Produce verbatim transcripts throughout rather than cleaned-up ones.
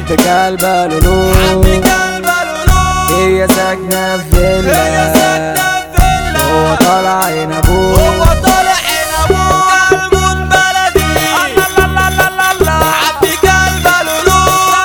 حبك قلبها لولو هي ساكنة في فيلا هو طالع عين ابوه قلبون بلدي حبك قلبها لولو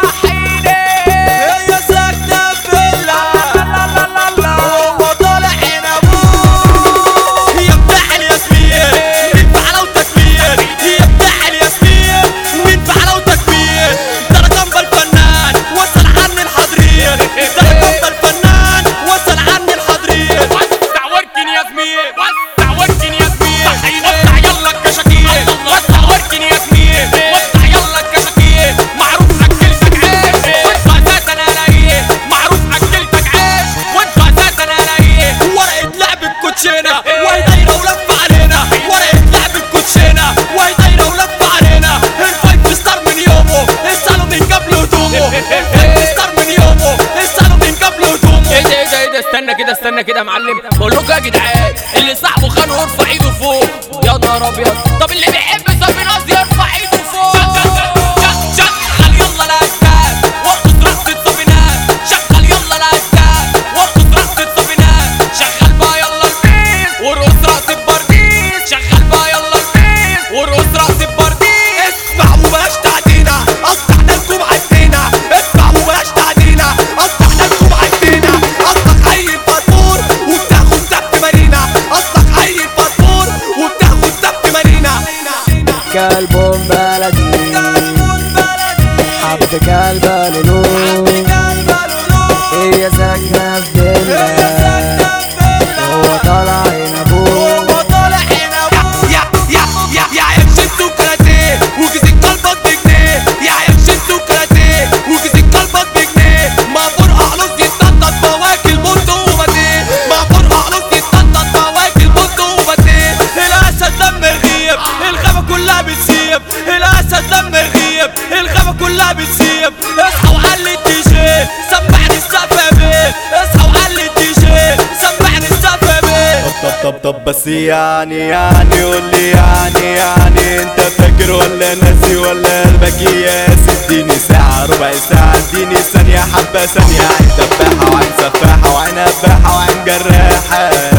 هي ساكنة في فيلا هو طالع عين ابوه. هي بتاع الياسمين مين فعله وتكبير، هي بتاع الياسمين مين فعله وتكبير. ده رقم بالفنان وصل عني الحضرير، ده رقم بالفنان وصل عني الحضرير. وسع وركن يا زميل، وسع وركن يا زميل، وسع يلا الكشاكيل، وسع وركن يا زميل، وسع يلا الكشاكيل. معروف اكلتك عيش وانتوا اساسا الاقيه، معروف اكلتك عيش وانتوا اساسا الاقيه. ورقة لعب الكوتشينة وهي دايرة ولفة علينا، ورقة لعب الكوتشينة وهي دايرة ولفة علينا. الفايف ستار من يومه اسألوا من قبل هدومه، الفايف ستار من يومه اسألوا من قبل هدومه. ايه ده ايه ده ايه ده استنى كده استنى كده يا معلم، بقول لكم يا جدعان اللي صاحبه خانه يرفع ايده فوق. يا نهار ابيض، طب اللي بيحب صاحب ناس يرفع ايده فوق. شغل يلا الاسكان وارقص رقصة صابينات، شغل يلا الاسكان وارقص رقصة صابينات. شغل بقى يلا البيس وارقص رقصة برديس، شغل بقى يلا البيس وارقص رقصة برديس. اسمع وبلاش تعدينا قطعنا لكم عدينا، اسمع وبلاش تعدينا قطعنا لكم عدينا. قصدك عيل فطور وبتاخد سبت مارينا، قصدك عيل فطور وبتاخد سبت مارينا. كلبون بلدي حبك قلبها لولو هي ساكنة في فيلا هو طالع عين ابوه. هو طالع هنا ابوه. يا يا يا يا عيب شدوا كراتيه وكسك قلبك بجنيه، يا عيب شدوا كراتيه وكسك قلبك بجنيه. مقبور اعلوس يتنطط فواكل بنت وبديه، مقبور اعلوس يتنطط فواكل بنت وبديه. الاسد لما يغيب الغابة كلها بتسيب، الاسد لما يغيب الغابة كلها بتسيب. اصحى وعلي الدي جي سمعني السقف بيه، اصحى وعلي الدي جي سمعني السقف بيه. طب طب طب بس يعني يعني قولي يعني يعني انت فاكر ولا ناسي ولا قلبك ياس؟ اديني ساعة ربع ساعة اديني ثانية حبة ثانية. عين دباحة وعين سفاحة وعين هباحة وعين جراحة.